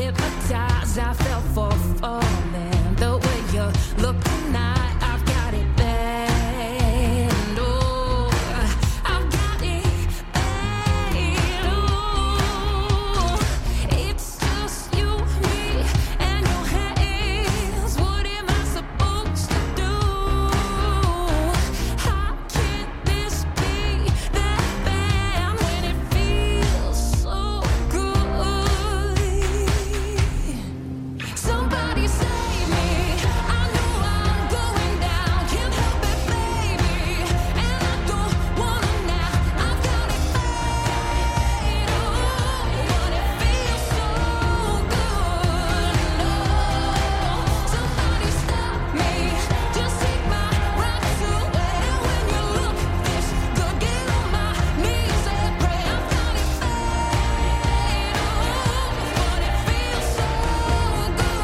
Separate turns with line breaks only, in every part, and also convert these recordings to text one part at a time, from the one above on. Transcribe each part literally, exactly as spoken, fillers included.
hypnotized. I fell for falling. The way you're looking, I, I've got it bad. Oh, I've got it bad. Oh, it's just you, me, and your hands. What am I supposed to do? How can this be that bad when it feels so good? Somebody save me. I know I'm going down. Can't help it, baby. And I don't wanna now. I've got it bad. Oh, but it feels so good. No, somebody stop me. Just take my breath away. When you look this good, get on my knees and pray. I've got it bad. Oh, but it feels so good. No,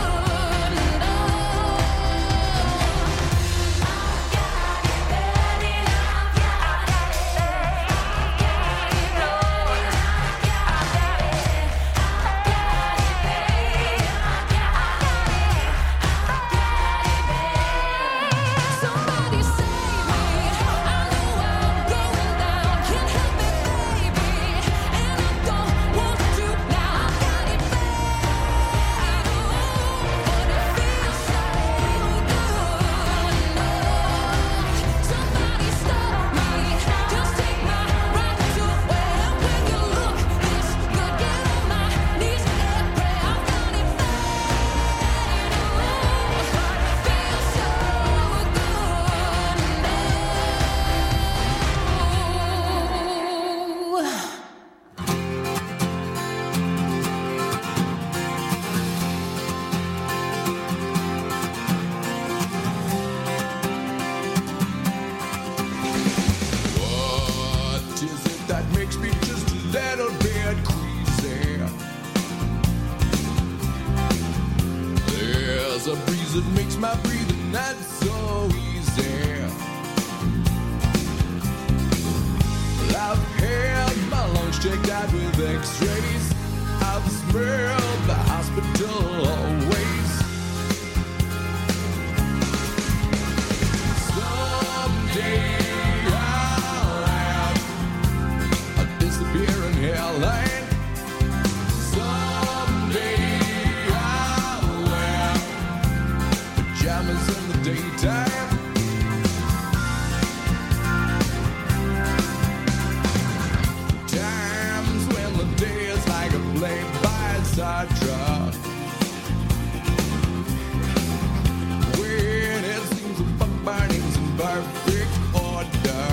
somebody save me. I know I'm going down. Can't help it, baby. And I don't want to now. I've got it bad. Oh, but it feels so good. No, somebody stop me. Just take my breath away. When you look this good, get on my knees and pray. I've got it bad. Oh, but it feels so good. No.
What is it that makes me just a little bit crazy? There's a breeze that makes my breathing not so easy. I've had my lungs checked out with x-rays. I've smelled the hospital always. Someday I'll have a disappearing hairline. Someday I'll wear pajamas in the daytime. Times when the day is like a play-by-side truck. When it seems the fuck burning's in perfect order.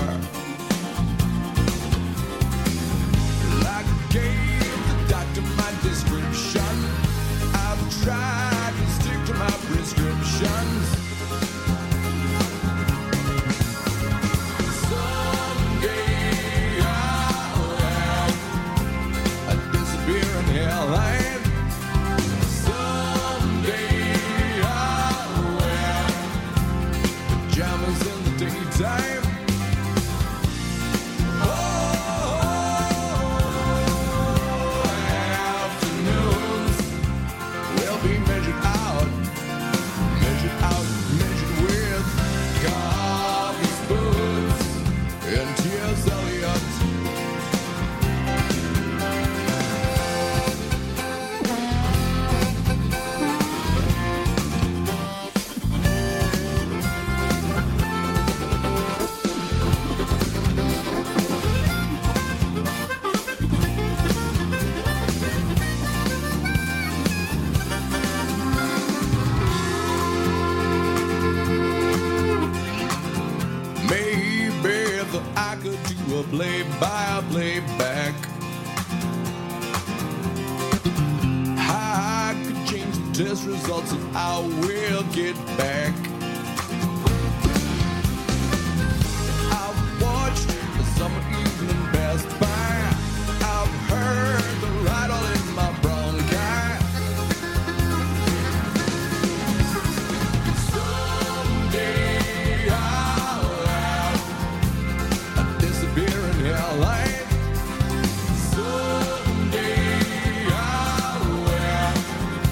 I gave the doctor my description. I've tried to stick to my prescriptions. Someday I'll have a disappearing hairline. Someday I'll wear pajamas in the daytime. Oh, afternoons will be measured out, measured out, measured with coffee spoons and tears, Elliot. Maybe that I could do a play-by-play back. I could change the test results and I will get back. I've watched the summer evening pass by. I've heard the rattle in my bronchi. Someday I'll have a disappearing hairline. Someday I'll wear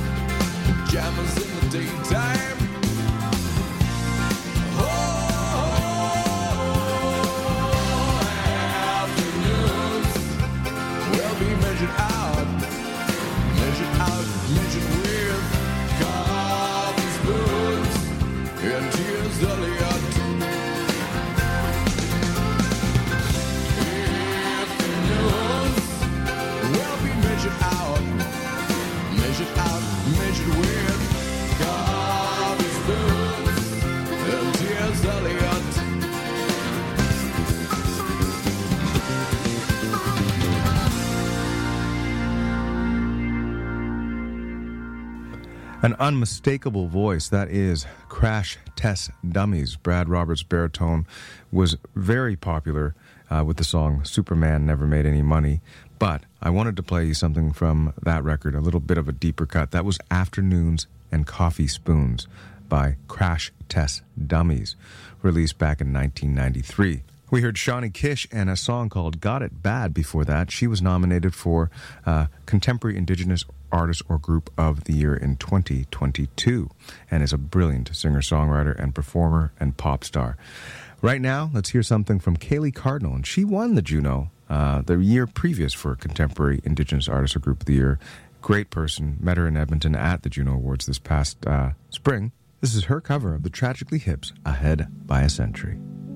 An unmistakable voice, that is Crash Test Dummies. Brad Roberts' baritone was very popular uh, with the song Superman Never Made Any Money, but I wanted to play you something from that record, a little bit of a deeper cut. That was Afternoons and Coffee Spoons by Crash Test Dummies, released back in nineteen ninety-three. We heard Shawnee Kish and a song called Got It Bad before that. She was nominated for uh, Contemporary Indigenous Artist or Group of the Year in twenty twenty-two and is a brilliant singer-songwriter and performer and pop star. Right now, let's hear something from Kaylee Cardinal, and she won the Juno uh, the year previous for Contemporary Indigenous Artist or Group of the Year. Great person. Met her in Edmonton at the Juno Awards this past uh, spring. This is her cover of the Tragically Hip's Ahead by a Century.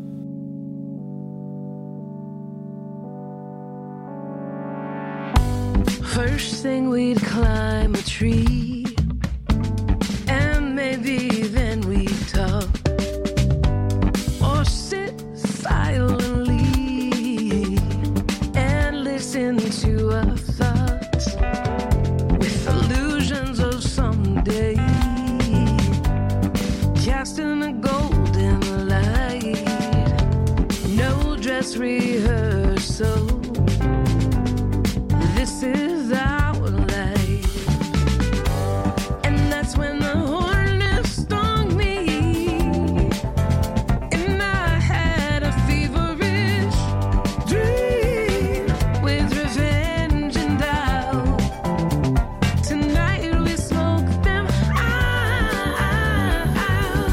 First thing we'd climb a tree, and maybe then we'd talk, or sit silently and listen to our thoughts with illusions of someday, casting a golden light, no dress rehearsal. This is our life, and that's when the hornet stung me, and I had a feverish dream with revenge and doubt. Tonight we smoke them out.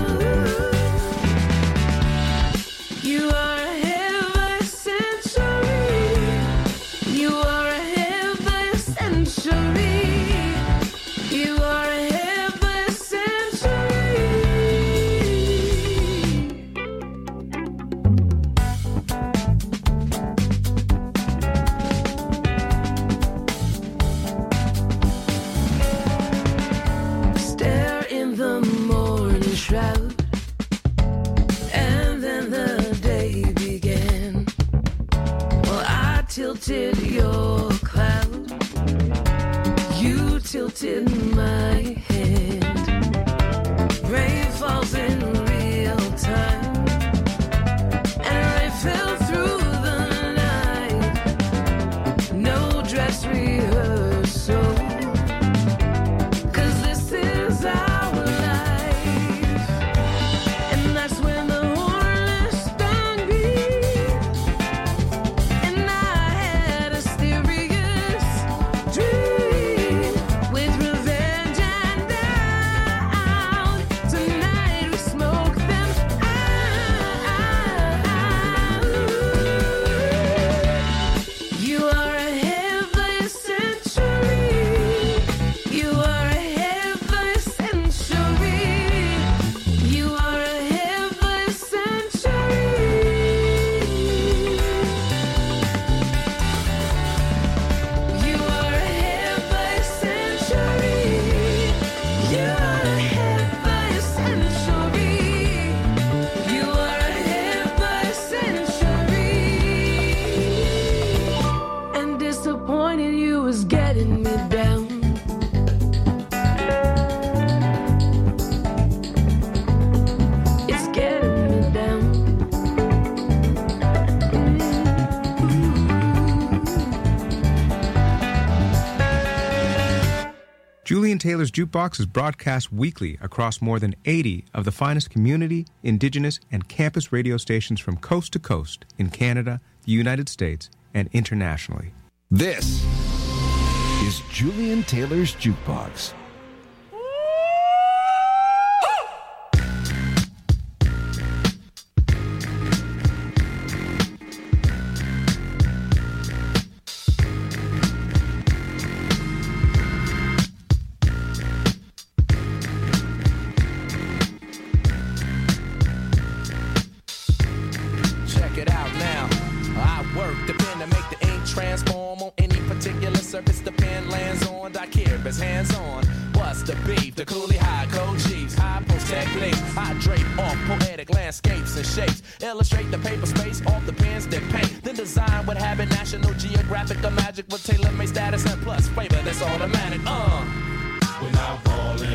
You are ahead by a century. You are ahead by a century. You are ahead by a century. Stare in the morning shroud, and then the day began. Well, I tilted your cloud, you tilted my hand. Rain falls in real time, and rain fell through the night. No dress rehearsal, 'cause this is our life, and that's when the hornet stung me, and I had a serious dream with revenge and doubt. Tonight we smoke them out. You are ahead by a century. You are ahead by a century. You are ahead by a century. You are ahead by a century. You are ahead by a century. You are ahead by a century. And disappointing you was getting me down. It's getting me down.
Julian Taylor's Jukebox is broadcast weekly across more than eighty of the finest community, indigenous, and campus radio stations from coast to coast in Canada, the United States, and internationally.
This is Julian Taylor's Jukebox.
Check it out now. I work the pen to make the ink transform on any particular surface the pen lands on. I care if it's hands on. What's the beef? The coolie high code chiefs. I post techniques. I drape off poetic landscapes and shapes. Illustrate the paper space off the pens that paint. Then design what habit National Geographic or magic with tailor-made status and plus flavor that's automatic. Uh.
We're not falling.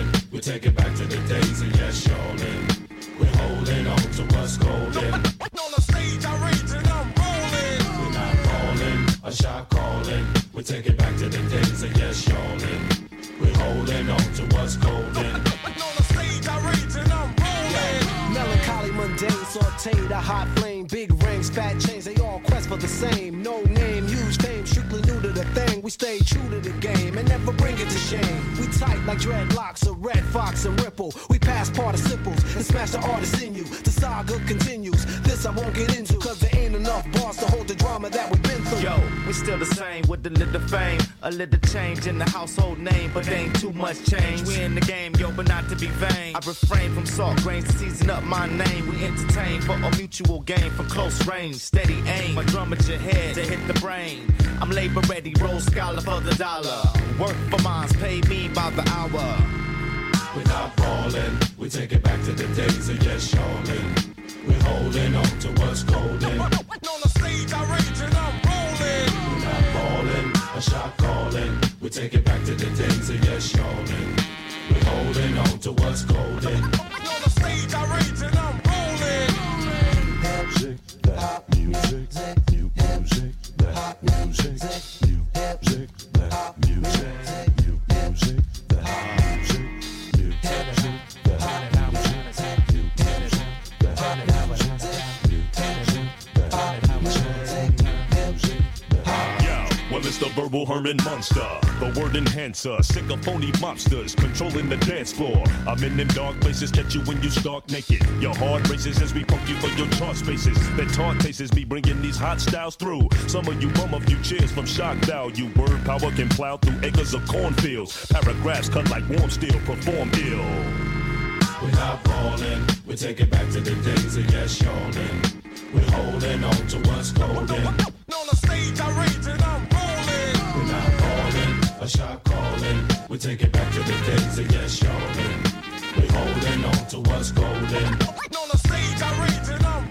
take it back to the days of yes, y'allin'. We're holding on to what's golden. On the stage, I rage and I'm rolling. We're not falling, a shot calling. We take it back to the days of yes, y'allin'. We're holding on to what's golden. On the stage, I rage and I'm rolling.
Melancholy, mundane, sauteed, a hot flame, big rings, fat chains, they all quest for the same. No name, huge fame, strictly new to the thing. We stay true to the game and never bring it to shame. We tight like dreadlocks, a red fox and ripple. We pass participles and smash the artist in you. The saga continues. This I won't get into, cause there ain't enough bars to hold the drama that we've been through.
Yo, we still the same with a little fame, a little change in the household name, but ain't too much change. We in the game, yo, but not to be vain. I refrain from salt grains to season up my name. We entertain for a mutual gain from close range, steady aim. My drum at your head to hit the brain. I'm labor ready, roll scholar for the dollar. Work for mines, pay me by the hour.
We're not falling, we take it back to the days of yes, y'allin'. We're holding on to what's golden. On the stage, I rage and I'm rolling. We're not falling, a shot calling. We take it back to the days of yes, y'allin'. We're holding on to what's golden. On the stage, I rage and I'm rolling. Music, that music, new music, that music, new music, that music, new music, that music.
Well, it's the verbal Herman monster, the word enhancer, sick of phony mobsters, controlling the dance floor. I'm in them dark places, catch you when you stark naked. Your heart races as we poke you for your chart spaces. That taunt tastes me bringing these hot styles through. Some of you bum a few cheers from shock value. Word power can plow through acres of cornfields. Paragraphs cut like warm steel, perform ill.
We're not falling, we take it back to the days of yes, y'allin'. We're holding on to what's golden. On the stage, I rage and I'm rolling. We're not falling, a shot calling. We take it back to the days of yes, y'allin'. We're holding on to what's golden. On the stage, I rage and I'm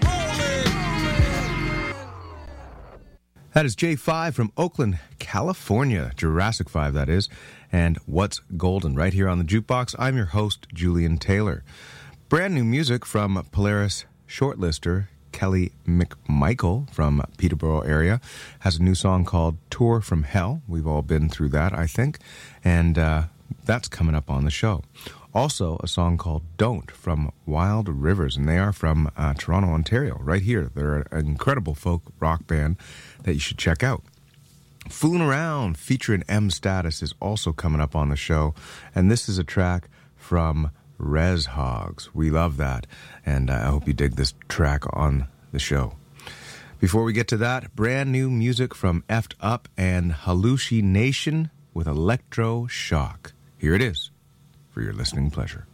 rolling.
That is J five from Oakland, California. Jurassic five, that is. And What's Golden, right here on the Jukebox. I'm your host, Julian Taylor. Brand new music from Polaris shortlister Kelly McMichael from Peterborough area. Has a new song called Tour from Hell. We've all been through that, I think. And uh, that's coming up on the show. Also, a song called Don't from Wild Rivers. And they are from uh, Toronto, Ontario, right here. They're an incredible folk rock band that you should check out. Fooling Around featuring M Status is also coming up on the show, and this is a track from Res Hogs. We love that, and I hope you dig this track on the show. Before we get to that, brand new music from Effed Up and Halushi Nation with Electro Shock. Here it is for your listening pleasure.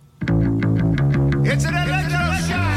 It's an electro shock!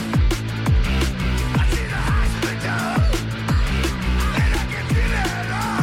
I see the hospital, and I can feel it all.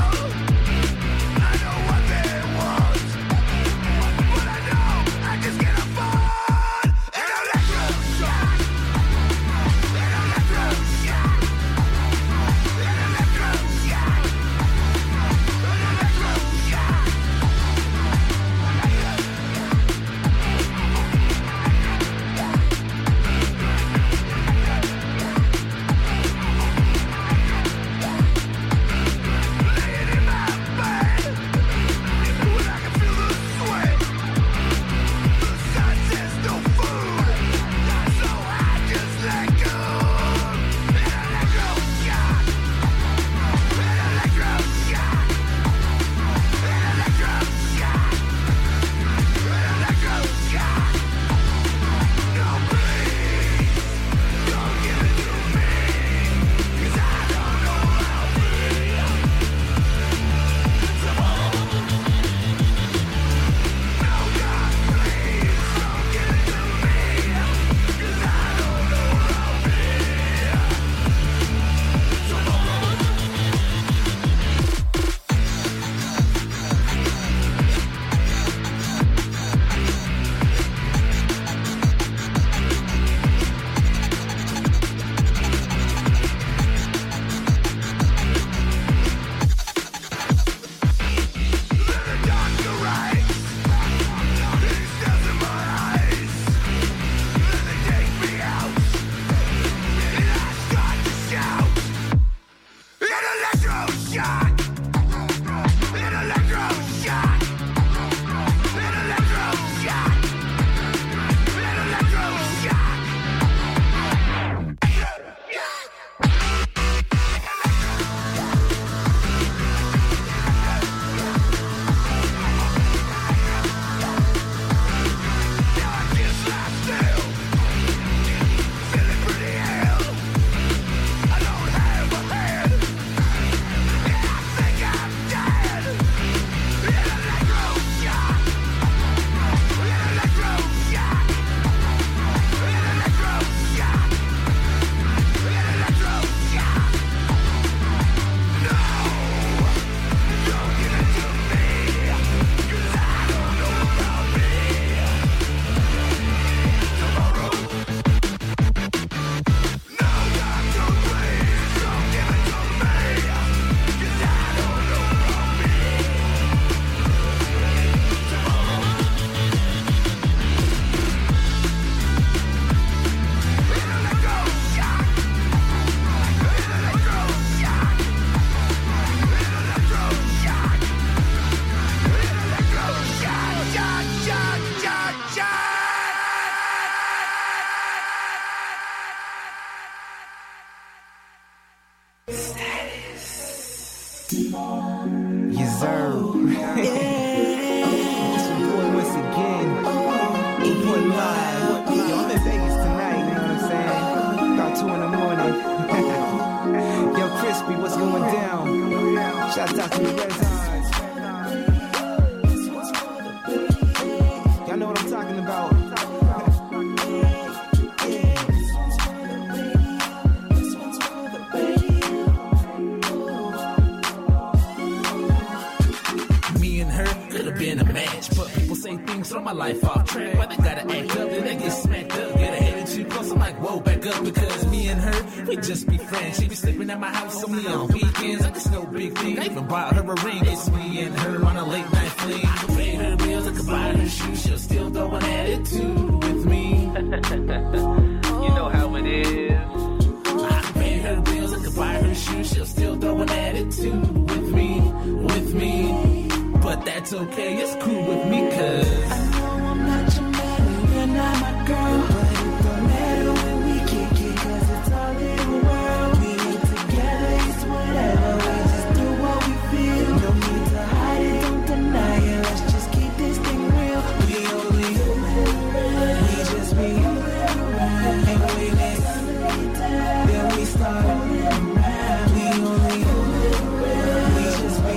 Yes, sir. It's your boy once again. Boy live. Yo, I'm in Vegas tonight, you know what I'm saying? About two in the morning. Yo, Crispy, what's going down? Shout out to the Red Hot. Y'all know what I'm talking about.
Been a match, but people say things throw my life off track. Why they gotta act up, then they get smacked up. Get a headed too close, I'm like, whoa, back up. Because me and her, we just be friends. She be sleeping at my house only on weekends. Like it's no big thing. I even bought her a ring. It's me and her on a late night fling. I can pay her bills, I can buy her shoes. She'll still throw an attitude with me. You know how it is. I can pay her bills, I can buy her shoes. She'll still throw an attitude with me, with me. But that's okay, it's cool with me, cause I know
I'm not your man and you're not my girl, but it don't matter when we kick it, cause it's all in the world. We ain't together, it's whatever, we just do what we feel. No need to hide it, don't deny it, let's just keep this thing real. We only we just be and we miss, then we start. We only we just be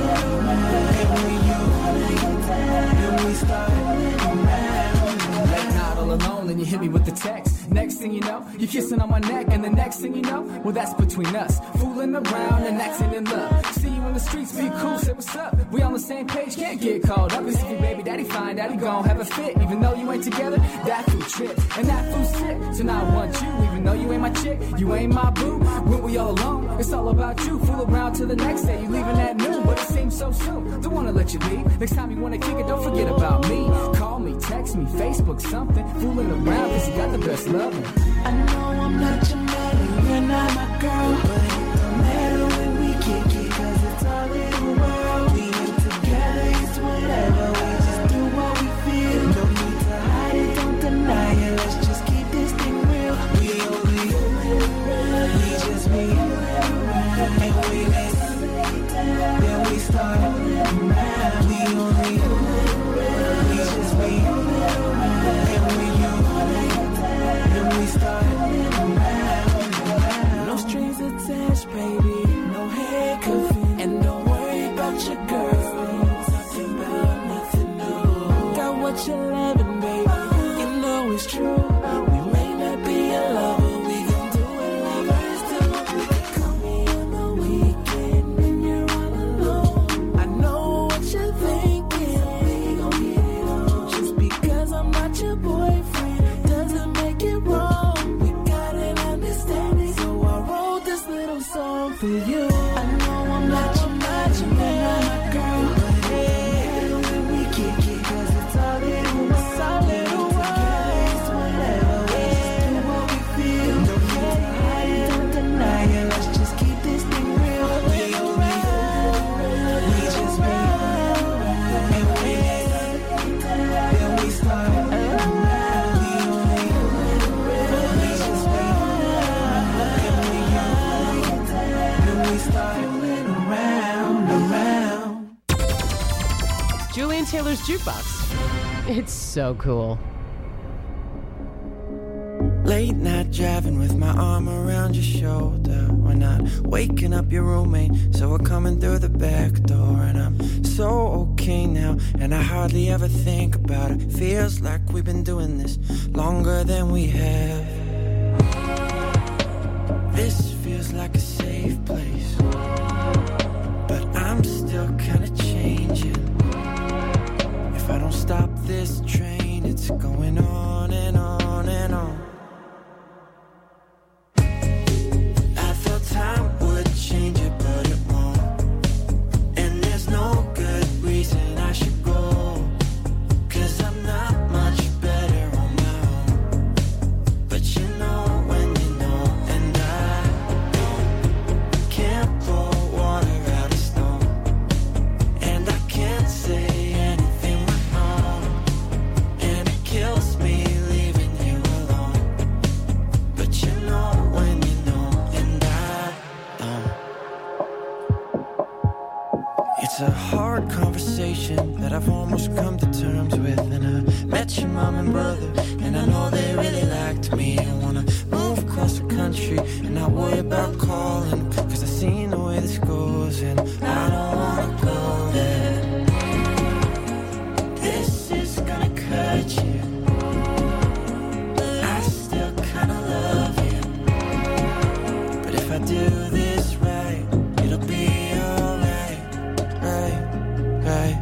Late night all alone and you hit me with the text. Next thing you know, you're kissing on my neck, and the next thing you know, well that's between us. Fooling around and acting in love. See you in the streets, be cool, say what's up. We on the same page, can't get caught up. It's if your baby daddy find out, he gon' have a fit. Even though you ain't together, that fool trip, and that fool sick. So now I want you, even though you ain't my chick, you ain't my boo. When we all alone, it's all about you. Fool around till the next day, you leaving at noon, but it seems so soon. Don't wanna let you leave. Next time you wanna kick it, don't forget about me. Call me, text me, Facebook, something. Fooling around, cause you got the best loving.
I know I'm not your man and you're not my girl, but it don't matter when we kick it, cause it's all in the world. We ain't together, it's whatever, we just do what we feel. No need to hide it, don't deny it, let's just keep this thing real. We only, we just be, and we miss, then we start. We only, we just be, and we you. We start no strings attached, baby, no handcuffing, and don't worry about your girl. Talking about nothing new. Got what you're loving, baby. You know it's true. We may not be a lover, we gon' do what lovers do. You can call me on the weekend when you're all alone. I know what you're thinking. We gon' get it on. Just because I'm not your boyfriend doesn't make it wrong. We got an understanding, so I wrote this little song for you. I know I'm not your man, your man, my girl, but hey, when we kick it, cause it's all in the world. It's all in the world. It's whatever, we just do what we feel. Don't need to hide it, don't deny it, let's just keep this thing real. We only, we just be, and we miss, then we start.
Julian Taylor's Jukebox. It's so cool.
Late night driving with my arm around your shoulder. We're not waking up your roommate, so we're coming through the back door. And I'm so okay now, and I hardly ever think about it. Feels like we've been doing this longer than we have. This feels like a safe place, but I'm still kinda changing. If I don't stop this train, it's going on and on and on. I thought time would change it, but it won't. And there's no good reason I should go, 'cause I'm not much better on my own. But you know when you know, and I can't pull a hard conversation that I've almost come to terms with. And I met your mom and brother, and I know they really liked me. I wanna move across the country and not worry about calling, cause I seen the way this goes and I don't wanna go there. This is gonna cut you, but I still kinda love you. But if I do this right, it'll be alright, right, right.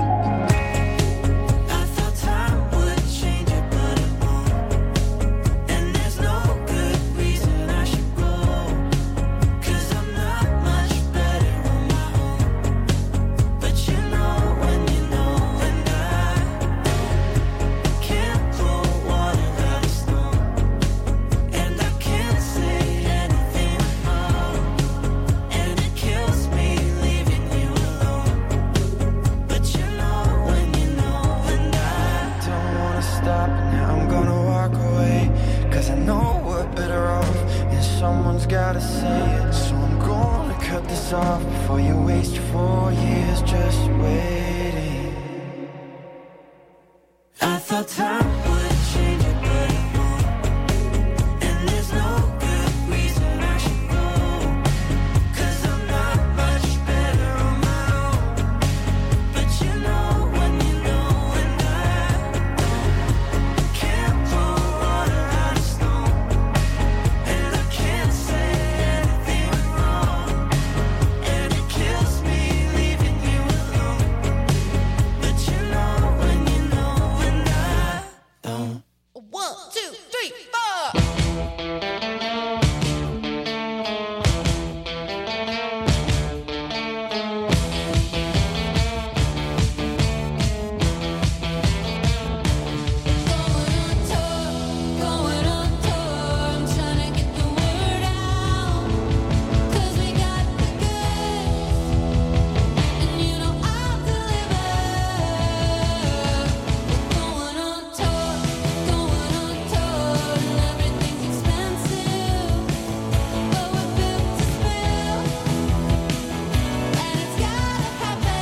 I thought time would change it, but it won't. And there's no good reason I should go, cause I'm not much better on my own. But you know when you know, and I can't throw water out of stone, and I can't say anything wrong, and it kills me leaving you alone. But you know when you know, and I don't wanna stop now, I'm gonna walk away, cause I know we're better off, and someone's gotta say it. So I'm gonna cut this off before you waste four years just waiting. I thought time would change it, but it won't. And there's no good reason I should go, cause I'm not much better on my own. But you know when you know, and I can't throw water out of stone, and I can't say anything wrong, and it kills me leaving you alone. But you know when you know, and I don't. One, two, three, four. Going on tour, I'm trying to get the word out, cause we got the goods, and you know I'll deliver. Going on tour, going on tour, and everything's expensive, but we're built to spill, and it's gotta happen.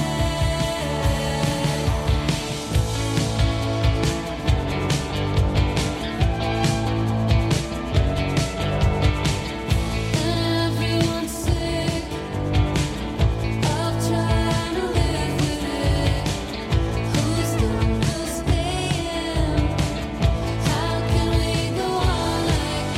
Everyone's sick of trying to live with it. Who's done the staying? How can we go on like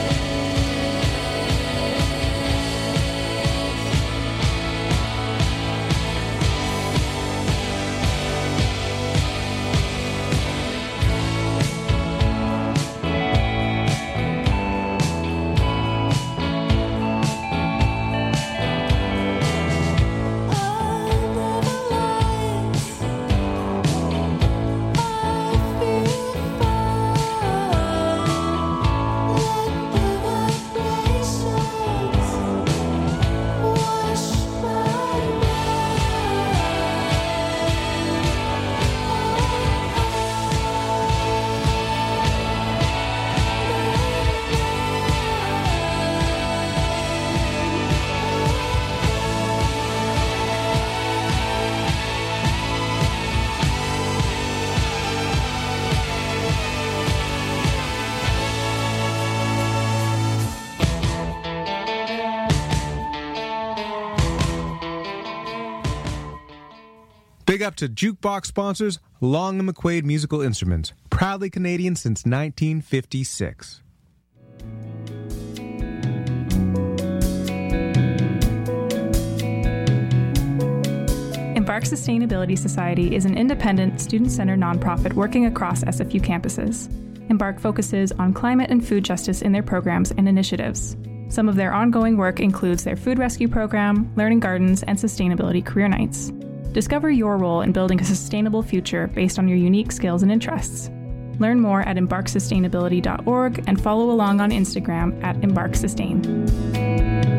Big up to Jukebox sponsors Long and McQuaid Musical Instruments, proudly Canadian since nineteen fifty-six.
Embark Sustainability Society is an independent, student-centered nonprofit working across S F U campuses. Embark focuses on climate and food justice in their programs and initiatives. Some of their ongoing work includes their food rescue program, learning gardens, and sustainability career nights. Discover your role in building a sustainable future based on your unique skills and interests. Learn more at embark sustainability dot org and follow along on Instagram at embark sustain.